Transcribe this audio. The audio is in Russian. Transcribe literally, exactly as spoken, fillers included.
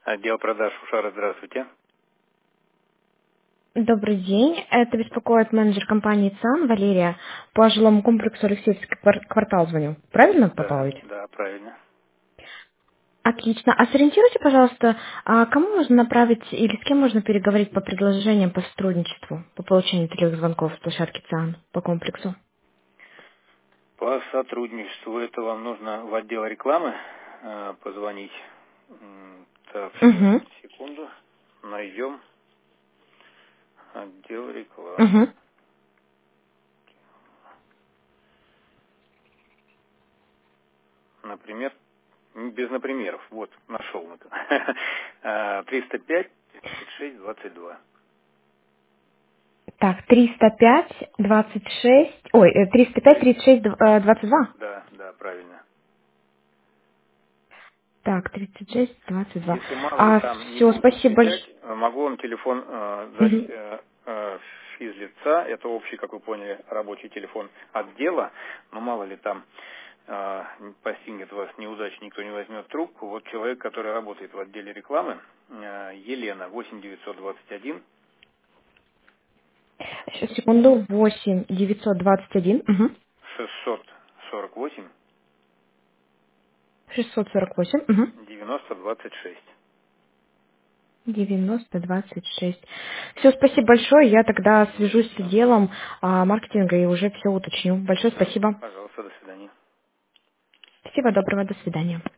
Отдел продаж Ушара, здравствуйте. Добрый день. Это беспокоит менеджер компании ЦАН Валерия. По жилому комплексу Алексеевский квар- квартал звоню. Правильно попала Да, ведь? да, правильно. Отлично. А сориентируйте, пожалуйста, а кому можно направить или с кем можно переговорить по предложениям по сотрудничеству, по получению таких звонков с площадки ЦАН по комплексу? По сотрудничеству это вам нужно в отдел рекламы э, позвонить. М, Так, сейчас, Угу. секунду. Найдем отдел рекламы. Угу. Например, м, без напримеров. Вот, нашел. Э, триста пять тридцать шесть двадцать два. Так, триста пять двадцать шесть, ой, э, триста пять тридцать шесть э, двадцать два. Да, да, правильно. Так, тридцать шесть двадцать два. Если мало ли А, там не все, будет спасибо отвечать, большое. э, могу вам телефон э, дать э, э, физлица, это общий, как вы поняли, рабочий телефон отдела, но мало ли там э, постигнет вас неудача, никто не возьмет трубку. Вот человек, который работает в отделе рекламы, э, Елена, восемь девятьсот двадцать один Сейчас, секунду. восемь девятьсот двадцать один. Угу. шестьсот сорок восемь шестьсот сорок восемь. Угу. девяносто двадцать шесть. девяносто двадцать шесть. Все, спасибо большое. Я тогда свяжусь с отделом а, маркетинга и уже все уточню. Большое Да, спасибо. пожалуйста, до свидания. Всего доброго. До свидания.